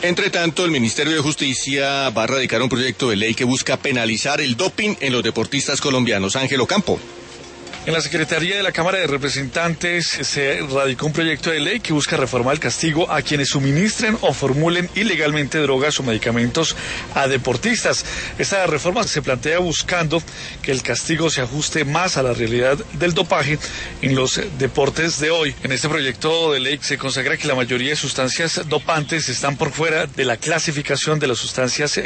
Entre tanto, el Ministerio de Justicia va a radicar un proyecto de ley que busca penalizar el doping en los deportistas colombianos. Ángel Ocampo. En la Secretaría de la Cámara de Representantes se radicó un proyecto de ley que busca reformar el castigo a quienes suministren o formulen ilegalmente drogas o medicamentos a deportistas. Esta reforma se plantea buscando que el castigo se ajuste más a la realidad del dopaje en los deportes de hoy. En este proyecto de ley se consagra que la mayoría de sustancias dopantes están por fuera de la clasificación de las sustancias